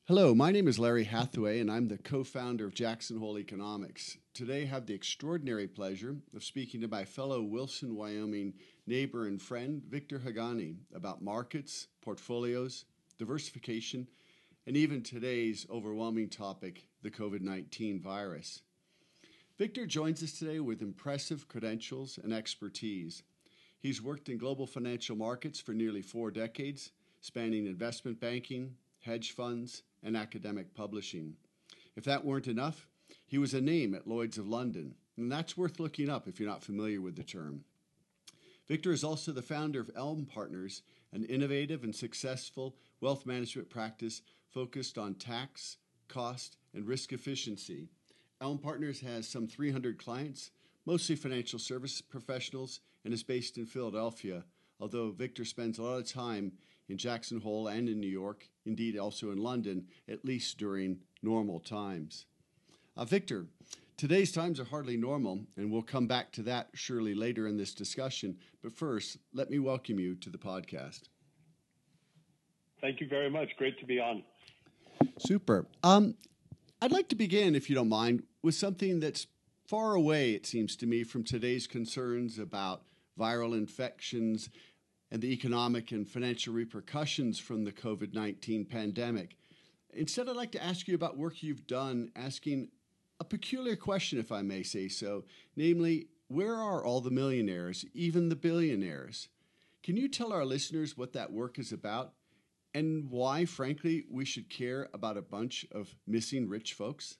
Hello, my name is Larry Hathaway, and I'm the co-founder of Jackson Hole Economics. Today, I have the extraordinary pleasure of speaking to my fellow Wilson, Wyoming neighbor and friend, Victor Haghani, about markets, portfolios, diversification, and even today's overwhelming topic, the COVID-19 virus. Victor joins us today with impressive credentials and expertise. He's worked in global financial markets for nearly 4 decades, spanning investment banking, hedge funds, and academic publishing. If that weren't enough, he was a name at Lloyd's of London, and that's worth looking up if you're not familiar with the term. Victor is also the founder of Elm Partners, an innovative and successful wealth management practice focused on tax, cost, and risk efficiency. Elm Partners has some 300 clients, mostly financial service professionals, and is based in Philadelphia, although Victor spends a lot of time in Jackson Hole and in New York, indeed also in London, at least during normal times. Victor, today's times are hardly normal, and we'll come back to that surely later in this discussion. But first, let me welcome you to the podcast. Thank you very much. Great to be on. Super. I'd like to begin, if you don't mind, with something that's far away, it seems to me, from today's concerns about viral infections and the economic and financial repercussions from the COVID-19 pandemic. Instead, I'd like to ask you about work you've done, asking a peculiar question, if I may say so, namely, where are all the millionaires, even the billionaires? Can you tell our listeners what that work is about and why, frankly, we should care about a bunch of missing rich folks?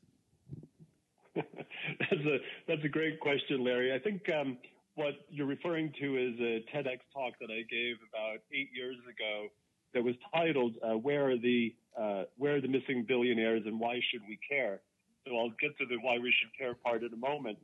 That's a great question, Larry. I think what you're referring to is a TEDx talk that I gave about 8 years ago that was titled "Where are the Missing Billionaires and Why Should We Care?" So I'll get to the why we should care part in a moment.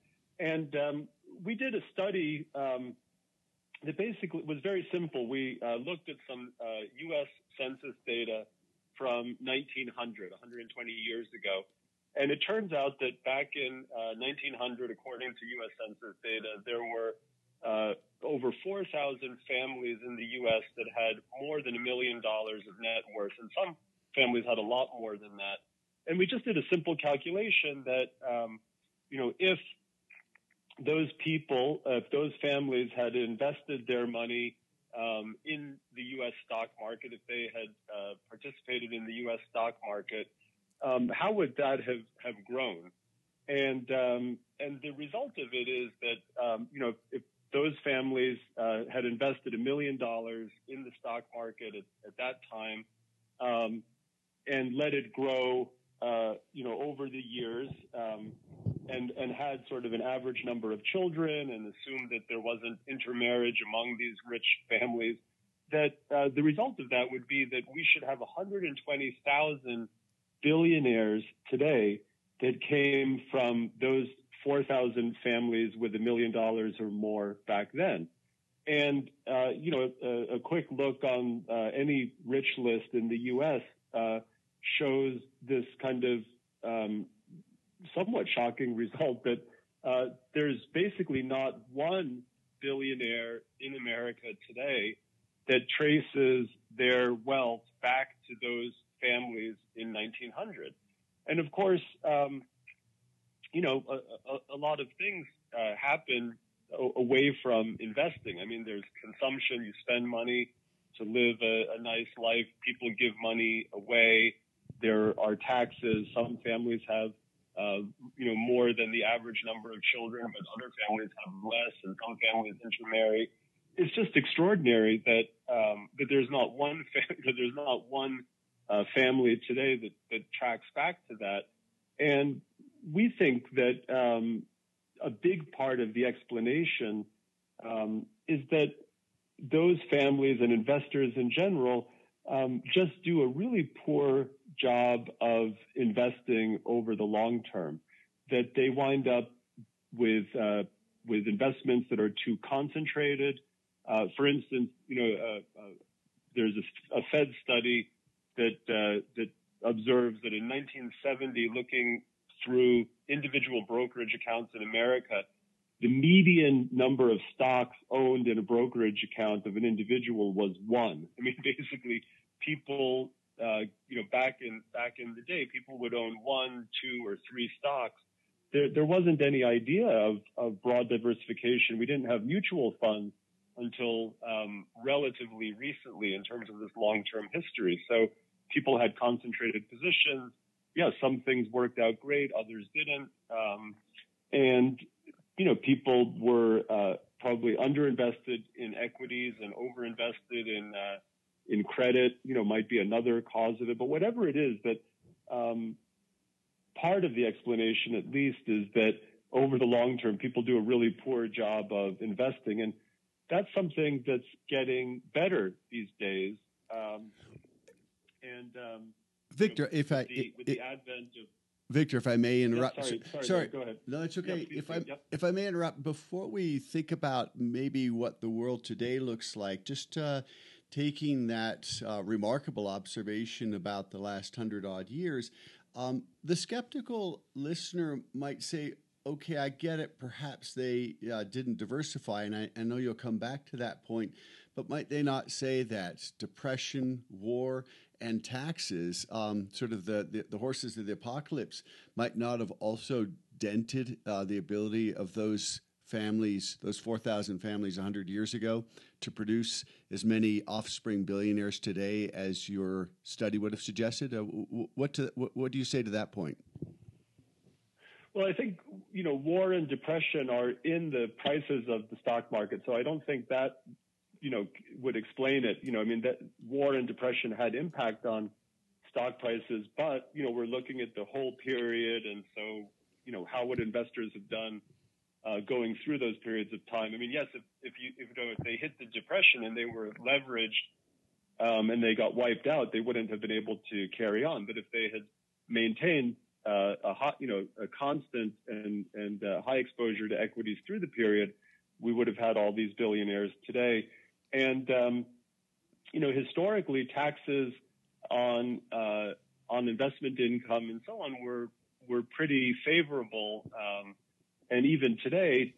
We did a study that basically was very simple. We looked at some U.S. census data from 1900, 120 years ago. And it turns out that back in 1900, according to U.S. Census data, there were over 4,000 families in the U.S. that had more than $1 million of net worth, and some families had a lot more than that. And we just did a simple calculation that, if those people, if those families had invested their money in the U.S. stock market, if they had participated in the U.S. stock market, how would that have grown? And the result of it is that, if those families had invested $1 million in the stock market at that time and let it grow, over the years and had sort of an average number of children and assumed that there wasn't intermarriage among these rich families, that the result of that would be that we should have 120,000 billionaires today that came from those 4,000 families with $1 million or more back then. And, a quick look on any rich list in the U.S. Shows this kind of somewhat shocking result that there's basically not one billionaire in America today that traces their wealth back to those families in 1900. And of course, a lot of things happen away from investing. I mean, there's consumption. You spend money to live a nice life. People give money away. There are taxes. Some families have, more than the average number of children, but other families have less, and some families intermarry. It's just extraordinary that there's not one family today that tracks back to that. And we think that a big part of the explanation is that those families and investors in general just do a really poor job of investing over the long term, that they wind up with investments that are too concentrated. For instance, there's a Fed study that observes that in 1970, looking through individual brokerage accounts in America, the median number of stocks owned in a brokerage account of an individual was 1. I mean, basically, people back in the day, people would own 1, 2, or 3 stocks. There wasn't any idea of broad diversification. We didn't have mutual funds until relatively recently in terms of this long-term history. So people had concentrated positions. Yeah, some things worked out great, others didn't. And people were probably underinvested in equities and overinvested in credit. Might be another cause of it. But whatever it is, that part of the explanation, at least, is that over the long term, people do a really poor job of investing, and that's something that's getting better these days. Victor, with the advent of Victor, if I may interrupt. Yeah, sorry. Go ahead. No, it's okay. Yeah, if I may interrupt, before we think about maybe what the world today looks like, just taking that remarkable observation about the last 100-odd years, the skeptical listener might say, okay, I get it. Perhaps they didn't diversify, and I know you'll come back to that point, but might they not say that depression, war, and taxes, sort of the horses of the apocalypse, might not have also dented the ability of those families, those 4,000 families 100 years ago, to produce as many offspring billionaires today as your study would have suggested? What do you say to that point? Well, I think, war and depression are in the prices of the stock market. So I don't think that, would explain it. That war and depression had impact on stock prices, but, we're looking at the whole period. And so, how would investors have done going through those periods of time? Yes, if they hit the depression and they were leveraged and they got wiped out, they wouldn't have been able to carry on. But if they had maintained a constant and high exposure to equities through the period, we would have had all these billionaires today. And historically, taxes on investment income and so on were pretty favorable. And even today,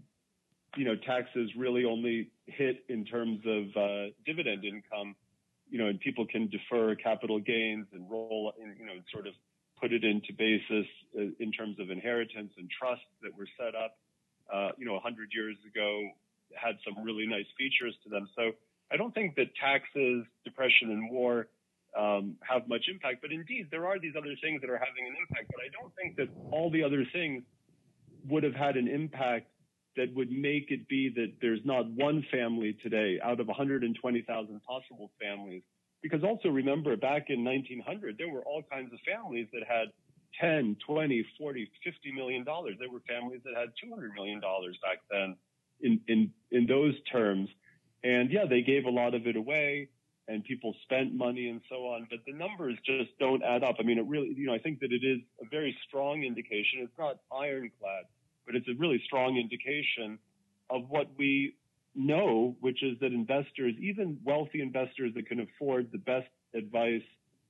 taxes really only hit in terms of dividend income. And people can defer capital gains and roll, sort of put it into basis in terms of inheritance and trusts that were set up, 100 years ago, had some really nice features to them. So I don't think that taxes, depression, and war have much impact. But indeed, there are these other things that are having an impact. But I don't think that all the other things would have had an impact that would make it be that there's not one family today out of 120,000 possible families. Because also remember, back in 1900, there were all kinds of families that had 10, 20, 40, $50 million. There were families that had $200 million back then in those terms. And yeah, they gave a lot of it away and people spent money and so on, but the numbers just don't add up. It really, I think that it is a very strong indication. It's not ironclad, but it's a really strong indication of what we know, which is that investors, even wealthy investors that can afford the best advice,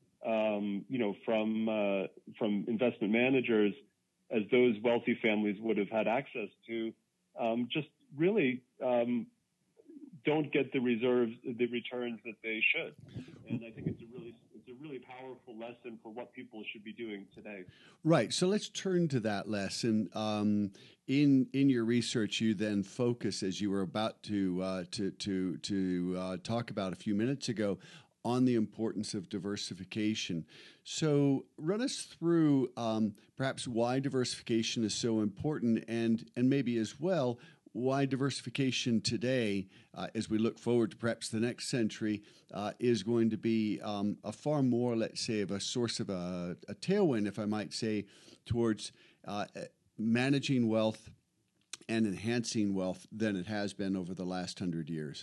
from investment managers, as those wealthy families would have had access to, just really don't get the returns that they should. And I think it's a really powerful lesson for what people should be doing today. Right. So let's turn to that lesson. In your research, you then focus, as you were about to talk about a few minutes ago, on the importance of diversification. So run us through perhaps why diversification is so important, and maybe as well why diversification today, as we look forward to perhaps the next century, is going to be a far more, let's say, of a source of a tailwind, if I might say, towards managing wealth and enhancing wealth than it has been over the last 100 years.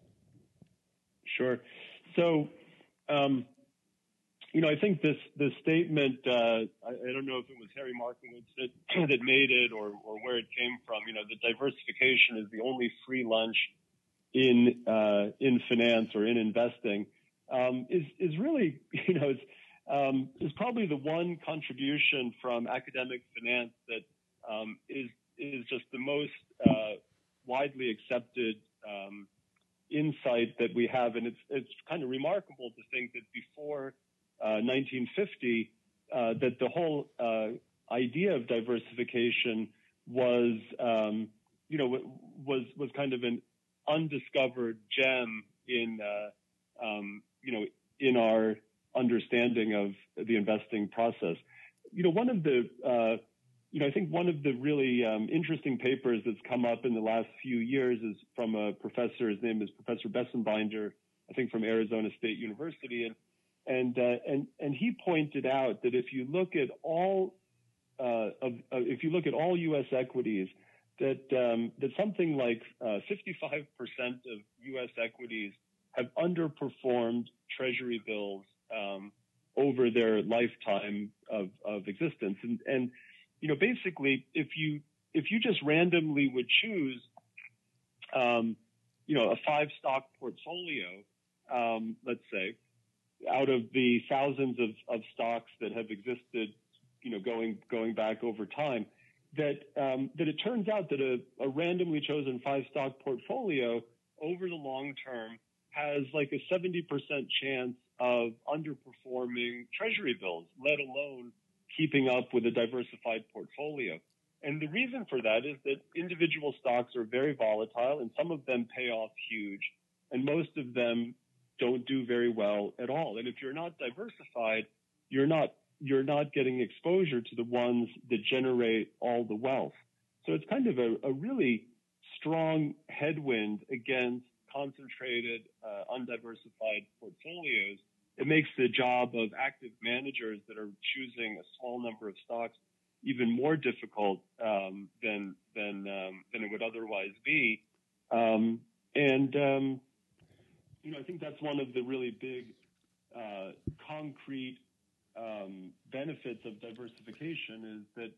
Sure. So, I think this statement, I don't know if it was Harry Markowitz that made it or where it came from, that diversification is the only free lunch in finance or in investing, is really, is probably the one contribution from academic finance that is just the most widely accepted insight that we have, and it's kind of remarkable to think that before 1950, that the whole idea of diversification was was kind of an undiscovered gem in in our understanding of the investing process. One of the I think one of the really interesting papers that's come up in the last few years is from a professor. His name is Professor Bessenbinder, I think from Arizona State University, and he pointed out that if you look at all U.S. equities, that something like 55% of U.S. equities have underperformed Treasury bills over their lifetime of existence, and basically, if you just randomly would choose, a 5-stock portfolio, let's say, out of the thousands of stocks that have existed, going back over time, that it turns out that a randomly chosen 5-stock portfolio over the long term has like a 70% chance of underperforming Treasury bills, let alone keeping up with a diversified portfolio. And the reason for that is that individual stocks are very volatile, and some of them pay off huge, and most of them don't do very well at all. And if you're not diversified, you're not getting exposure to the ones that generate all the wealth. So it's kind of a really strong headwind against concentrated, undiversified portfolios. It makes the job of active managers that are choosing a small number of stocks even more difficult than it would otherwise be. I think that's one of the really big concrete benefits of diversification is that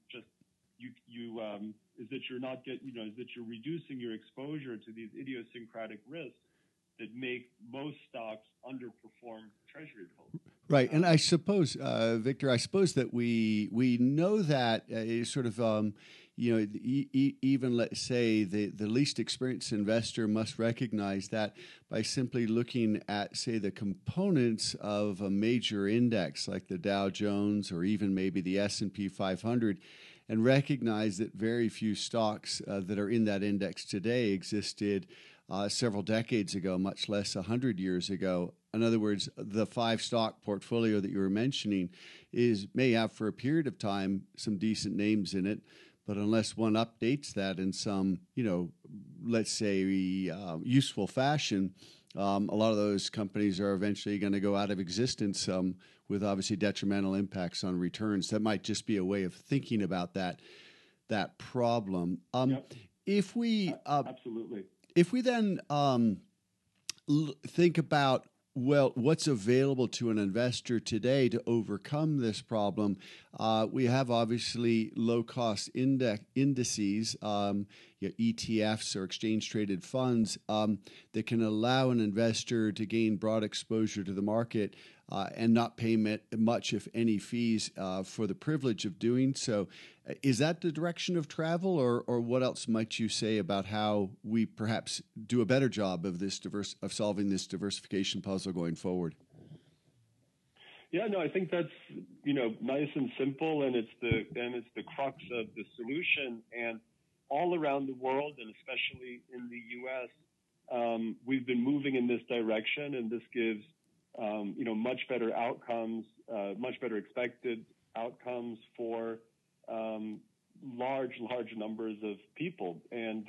you're reducing your exposure to these idiosyncratic risks that make most stocks underperform Treasury bills. Right, and I suppose, Victor, that we know that sort of, even let's say the least experienced investor must recognize that by simply looking at, say, the components of a major index like the Dow Jones or even maybe the S&P 500, and recognize that very few stocks that are in that index today existed several decades ago, much less 100 years ago. In other words, the 5-stock portfolio that you were mentioning may have for a period of time some decent names in it, but unless one updates that in some, let's say, useful fashion, a lot of those companies are eventually going to go out of existence with obviously detrimental impacts on returns. That might just be a way of thinking about that problem. Yep. If we absolutely. If we then think about, what's available to an investor today to overcome this problem, we have obviously low-cost indices, ETFs or exchange-traded funds that can allow an investor to gain broad exposure to the market and not pay much, if any, fees for the privilege of doing so. Is that the direction of travel, or what else might you say about how we perhaps do a better job of of solving this diversification puzzle going forward? Yeah, no, I think that's nice and simple, and it's the crux of the solution. And all around the world, and especially in the U.S., we've been moving in this direction, and this gives much better outcomes, much better expected outcomes for large numbers of people. And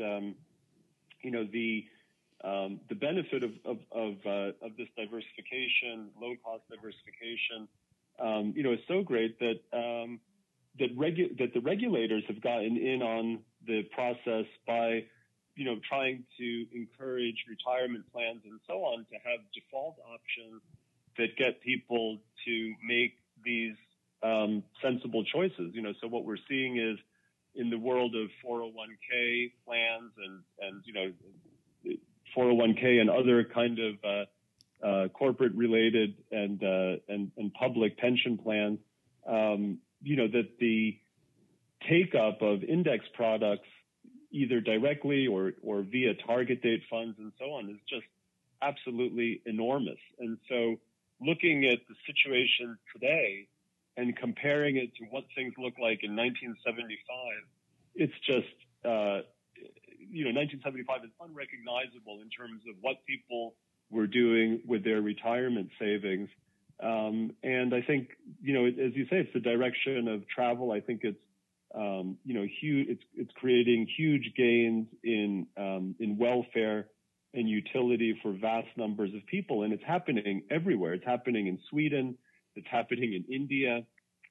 the benefit of this diversification, low cost diversification, is so great that the regulators have gotten in on the process by trying to encourage retirement plans and so on to have default options that get people to make these sensible choices. So what we're seeing is in the world of 401k plans and 401k and other kind of corporate related and public pension plans, that the take up of index products either directly or via target date funds and so on is just absolutely enormous. And so looking at the situation today and comparing it to what things looked like in 1975, it's just, 1975 is unrecognizable in terms of what people were doing with their retirement savings. And I think, as you say, it's the direction of travel. I think it's, huge. It's creating huge gains in welfare and utility for vast numbers of people, and it's happening everywhere. It's happening in Sweden. It's happening in India.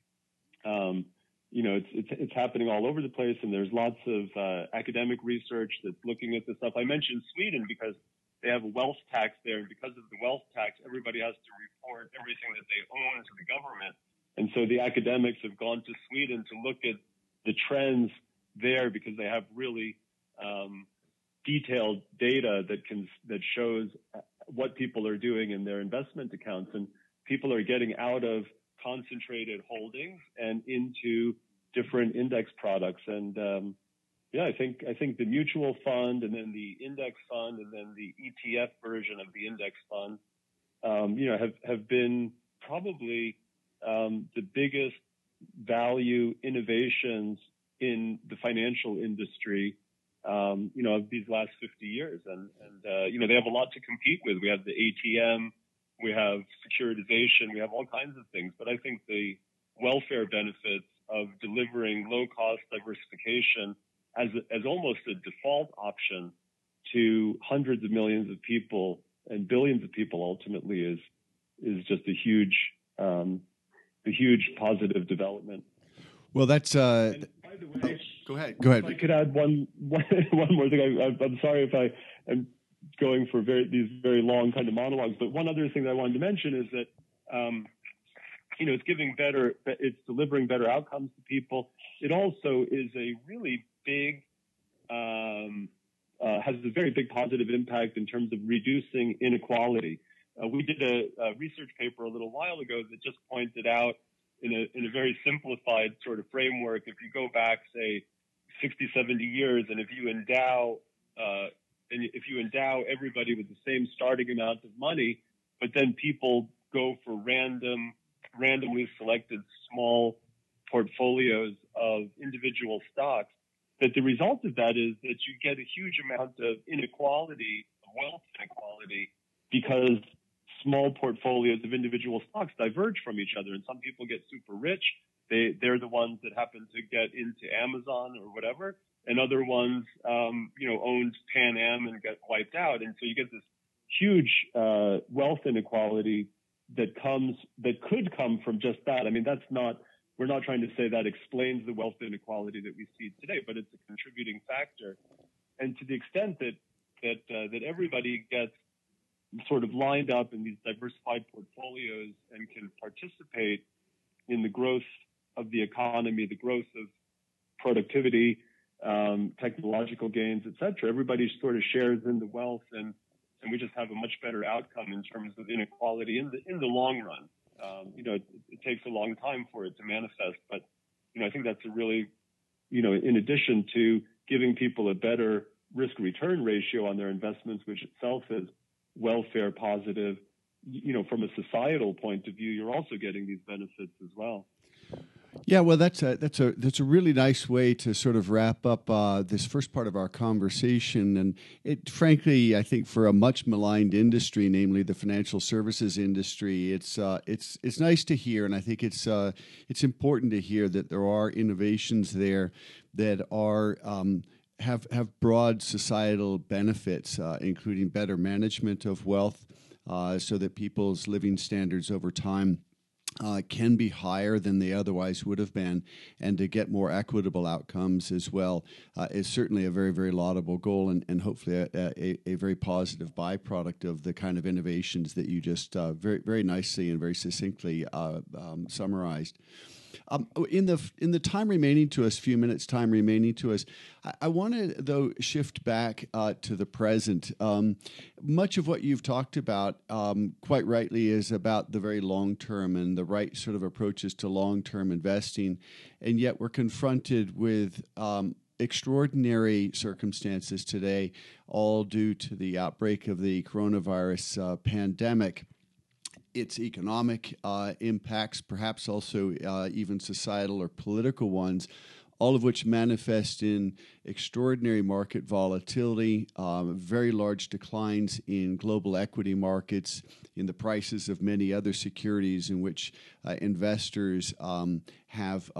It's happening all over the place, and there's lots of academic research that's looking at this stuff. I mentioned Sweden because they have a wealth tax there, and because of the wealth tax, everybody has to report everything that they own to the government. And so the academics have gone to Sweden to look at the trends there because they have really detailed data that shows what people are doing in their investment accounts, and people are getting out of concentrated holdings and into different index products. And I think the mutual fund and then the index fund and then the ETF version of the index fund, have been probably the biggest value innovations in the financial industry, of these last 50 years. And they have a lot to compete with. We have the ATM, we have securitization, we have all kinds of things. But I think the welfare benefits of delivering low-cost diversification as almost a default option to hundreds of millions of people and billions of people ultimately is just a huge positive development. Well, that's. And by the way, go ahead. If I could add one more thing. I'm sorry if I am going for these very long kind of monologues, but one other thing that I wanted to mention is that it's delivering better outcomes to people. It also is a really big, has a very big positive impact in terms of reducing inequality. We did a research paper a little while ago that just pointed out in a very simplified sort of framework, if you go back, say, 60, 70 years, and if you endow everybody with the same starting amount of money, but then people go for randomly selected small portfolios of individual stocks, that the result of that is that you get a huge amount of inequality, wealth inequality, because small portfolios of individual stocks diverge from each other. And some people get super rich. They're the ones that happen to get into Amazon or whatever. And other ones, owned Pan Am and get wiped out. And so you get this huge wealth inequality that could come from just that. I mean, we're not trying to say that explains the wealth inequality that we see today, but it's a contributing factor. And to the extent that everybody gets sort of lined up in these diversified portfolios and can participate in the growth of the economy, the growth of productivity, technological gains, et cetera, everybody sort of shares in the wealth, and we just have a much better outcome in terms of inequality in the long run. It takes a long time for it to manifest, but I think that's a really, in addition to giving people a better risk-return ratio on their investments, which itself is welfare positive, from a societal point of view, you're also getting these benefits as well. Yeah, well, that's a really nice way to sort of wrap up this first part of our conversation. And it, frankly, I think for a much maligned industry, namely the financial services industry, it's nice to hear, and I think it's important to hear that there are innovations there that are have broad societal benefits, including better management of wealth, so that people's living standards over time can be higher than they otherwise would have been, and to get more equitable outcomes as well is certainly a very, very laudable goal, and hopefully a very positive byproduct of the kind of innovations that you just very, very nicely and very succinctly summarized. In the time remaining to us, few minutes time remaining to us, I want to, though, shift back to the present. Much of what you've talked about, quite rightly, is about the very long term and the right sort of approaches to long-term investing, and yet we're confronted with extraordinary circumstances today, all due to the outbreak of the coronavirus pandemic. Its economic impacts, perhaps also even societal or political ones, all of which manifest in extraordinary market volatility, very large declines in global equity markets, in the prices of many other securities in which investors have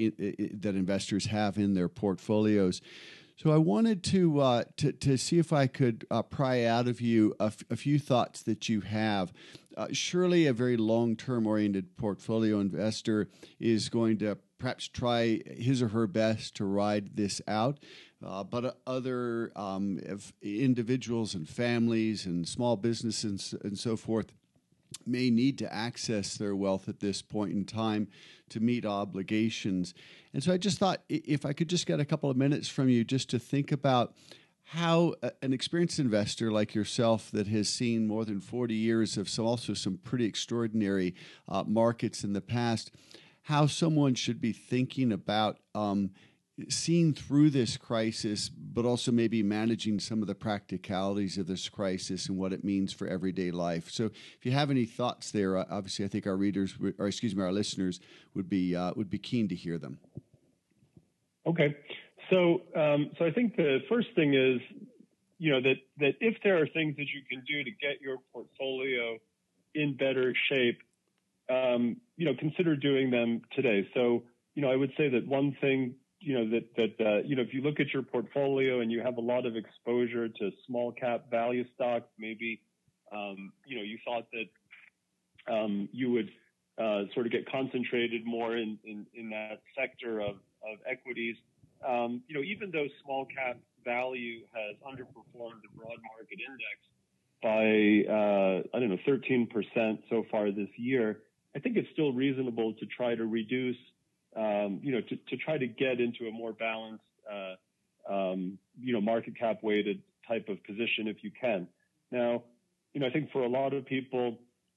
in their portfolios. So I wanted to see if I could pry out of you a few thoughts that you have. Surely a very long-term oriented portfolio investor is going to perhaps try his or her best to ride this out. But other individuals and families and small businesses and so forth may need to access their wealth at this point in time to meet obligations. And so I just thought if I could just get a couple of minutes from you just to think about how an experienced investor like yourself that has seen more than 40 years of some pretty extraordinary markets in the past, how someone should be thinking about seeing through this crisis, but also maybe managing some of the practicalities of this crisis and what it means for everyday life. So if you have any thoughts there, obviously I think our our listeners would be keen to hear them. Okay. So I think the first thing is, that if there are things that you can do to get your portfolio in better shape, consider doing them today. So, I would say that one thing, if you look at your portfolio and you have a lot of exposure to small cap value stocks, maybe, you thought that you would sort of get concentrated more in that sector of equities. Even though small cap value has underperformed the broad market index by, 13% so far this year, I think it's still reasonable to try to reduce, to try to get into a more balanced, market cap weighted type of position if you can. Now, I think for a lot of people,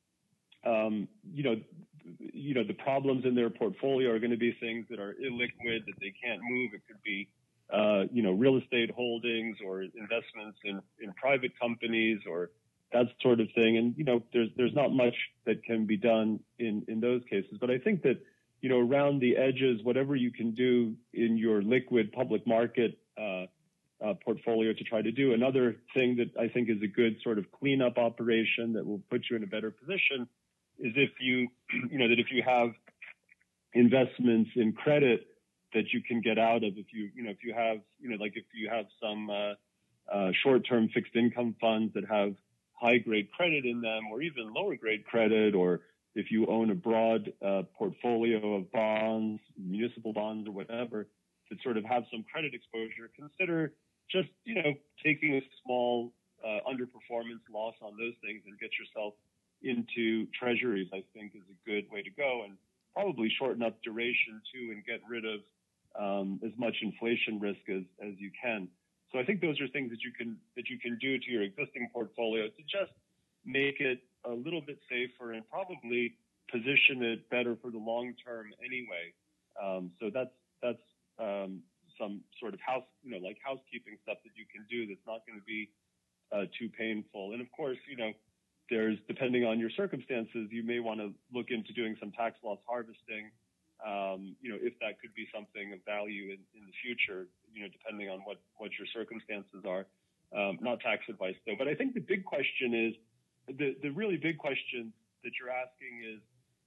the problems in their portfolio are going to be things that are illiquid, that they can't move. It could be, real estate holdings or investments in private companies or that sort of thing. And, there's not much that can be done in those cases. But I think that, around the edges, whatever you can do in your liquid public market portfolio to try to do. Another thing that I think is a good sort of cleanup operation that will put you in a better position is if you, if you have investments in credit that you can get out of, if you have some short-term fixed income funds that have high-grade credit in them, or even lower-grade credit, or if you own a broad portfolio of bonds, municipal bonds or whatever, that sort of have some credit exposure, consider just, taking a small underperformance loss on those things and get yourself into treasuries, I think is a good way to go, and probably shorten up duration too and get rid of as much inflation risk as you can. So I think those are things that you can do to your existing portfolio to just make it a little bit safer and probably position it better for the long term anyway. So that's some sort of housekeeping stuff that you can do that's not going to be too painful. And of course, there's, depending on your circumstances, you may want to look into doing some tax loss harvesting, if that could be something of value in the future, depending on what your circumstances are. Not tax advice though. But I think the big question is, the really big question that you're asking is,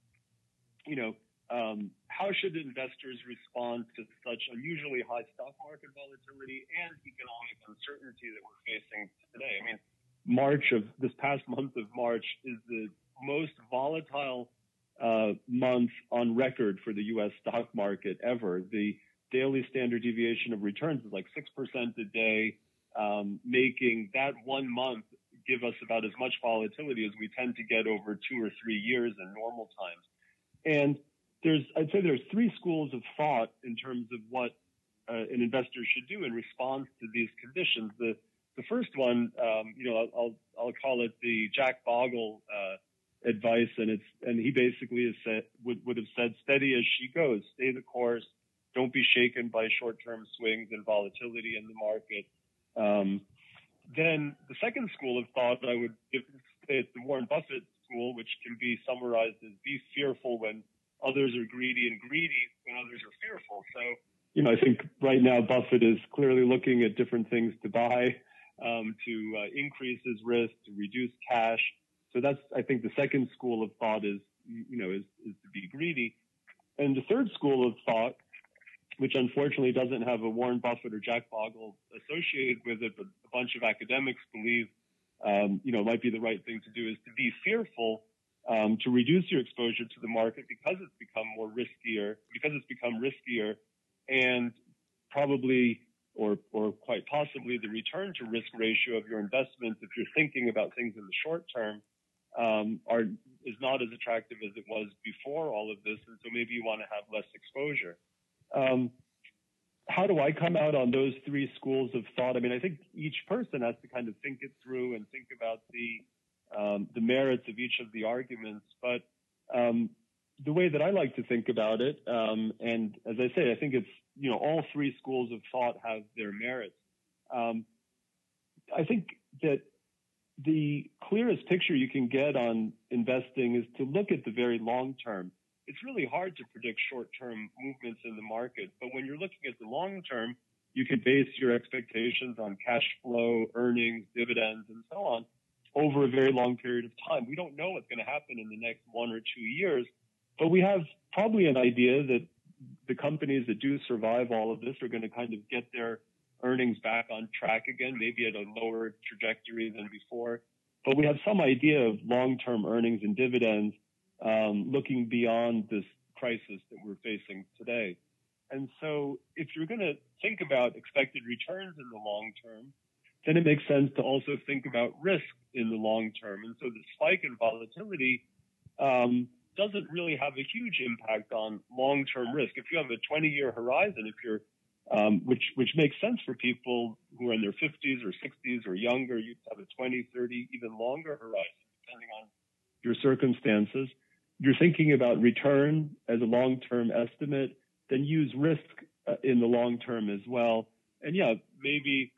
how should investors respond to such unusually high stock market volatility and economic uncertainty that we're facing today? I mean, this past month of March is the most volatile month on record for the U.S. stock market ever. The daily standard deviation of returns is like 6% a day, making that 1 month give us about as much volatility as we tend to get over 2 or 3 years in normal times. And I'd say there's 3 schools of thought in terms of what an investor should do in response to these conditions. The first one, I'll call it the Jack Bogle advice, and he basically would have said, steady as she goes, stay the course, don't be shaken by short-term swings and volatility in the market. Then the second school of thought I would give is the Warren Buffett school, which can be summarized as be fearful when others are greedy and greedy when others are fearful. So, I think right now Buffett is clearly looking at different things to buy, to increase his risk, to reduce cash. So that's, I think, the second school of thought is to be greedy. And the third school of thought, which unfortunately doesn't have a Warren Buffett or Jack Bogle associated with it, but a bunch of academics believe, might be the right thing to do, is to be fearful, to reduce your exposure to the market because it's become riskier, and probably or quite possibly the return to risk ratio of your investments, if you're thinking about things in the short term, is not as attractive as it was before all of this, and so maybe you want to have less exposure. How do I come out on those three schools of thought? I mean, I think each person has to kind of think it through and think about the merits of each of the arguments. But the way that I like to think about it, and as I say, I think it's, all three schools of thought have their merits. I think that the clearest picture you can get on investing is to look at the very long term. It's really hard to predict short-term movements in the market, but when you're looking at the long term, you can base your expectations on cash flow, earnings, dividends, and so on over a very long period of time. We don't know what's going to happen in the next 1 or 2 years, but we have probably an idea that the companies that do survive all of this are going to kind of get their earnings back on track again, maybe at a lower trajectory than before. But we have some idea of long-term earnings and dividends looking beyond this crisis that we're facing today. And so if you're going to think about expected returns in the long term, then it makes sense to also think about risk in the long term. And so the spike in volatility doesn't really have a huge impact on long-term risk. If you have a 20-year horizon, if you're which makes sense for people who are in their 50s or 60s or younger, you have a 20, 30, even longer horizon, depending on your circumstances. You're thinking about return as a long-term estimate, then use risk in the long term as well. And yeah, maybe,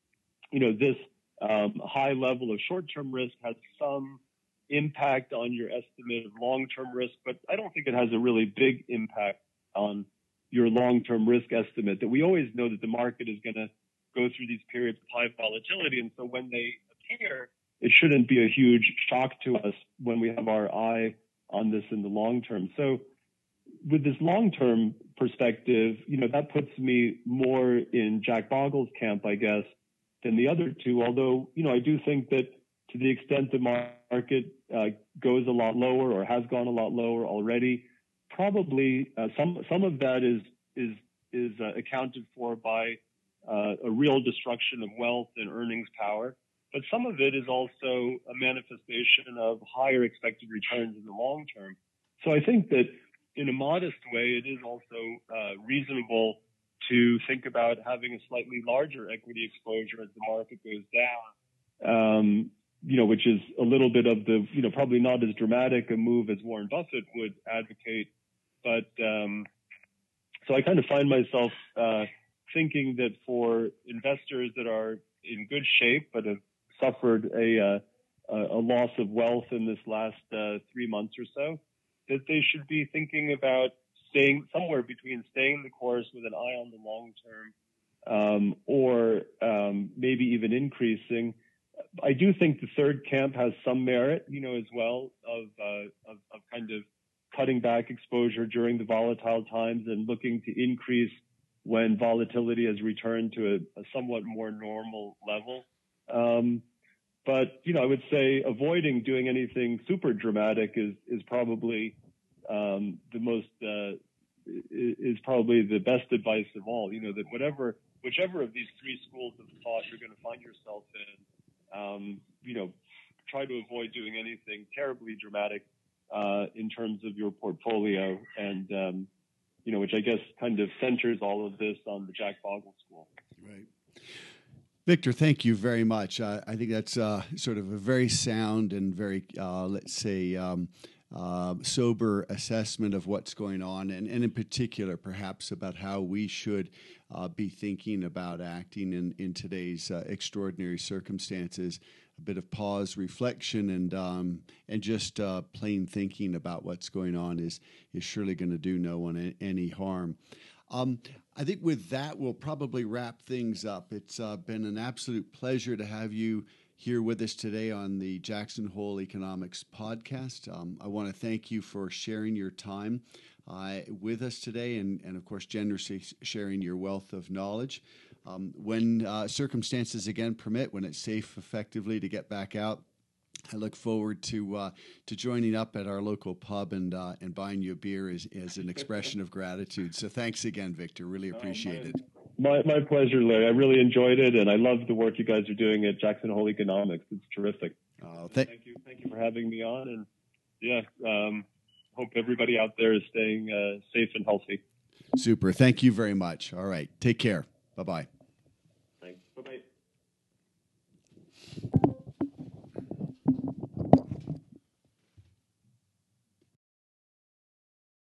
this high level of short-term risk has some impact on your estimate of long-term risk, but I don't think it has a really big impact on your long-term risk estimate. That we always know that the market is going to go through these periods of high volatility, and so when they appear, it shouldn't be a huge shock to us when we have our eye on this in the long term. So with this long-term perspective, that puts me more in Jack Bogle's camp, I guess, than the other two. Although, I do think that to the extent the market goes a lot lower or has gone a lot lower already, probably some of that is accounted for by a real destruction of wealth and earnings power. But some of it is also a manifestation of higher expected returns in the long term. So I think that in a modest way, it is also reasonable to think about having a slightly larger equity exposure as the market goes down, which is a little bit of the, probably not as dramatic a move as Warren Buffett would advocate. But so I kind of find myself thinking that for investors that are in good shape but have suffered a loss of wealth in this last 3 months or so, that they should be thinking about staying somewhere between staying the course with an eye on the long term, or maybe even increasing. I do think the third camp has some merit, as well, of kind of cutting back exposure during the volatile times and looking to increase when volatility has returned to a somewhat more normal level. But, I would say avoiding doing anything super dramatic is probably probably the best advice of all. That whichever of these three schools of thought you're going to find yourself in, try to avoid doing anything terribly dramatic in terms of your portfolio, and which I guess kind of centers all of this on the Jack Bogle school. Right. Victor, thank you very much. I think that's sort of a very sound and very, let's say, sober assessment of what's going on, and in particular, perhaps about how we should be thinking about acting in today's extraordinary circumstances. A bit of pause, reflection, and just plain thinking about what's going on is surely going to do no one any harm. I think with that, we'll probably wrap things up. It's been an absolute pleasure to have you here with us today on the Jackson Hole Economics podcast. I want to thank you for sharing your time with us today and, of course, generously sharing your wealth of knowledge. When circumstances again permit, when it's safe effectively to get back out, I look forward to joining up at our local pub and buying you a beer as an expression of gratitude. So thanks again, Victor. Really appreciate it. My pleasure, Larry. I really enjoyed it, and I love the work you guys are doing at Jackson Hole Economics. It's terrific. Thank you for having me on, and hope everybody out there is staying safe and healthy. Super. Thank you very much. All right. Take care. Bye-bye. Thanks. Bye-bye.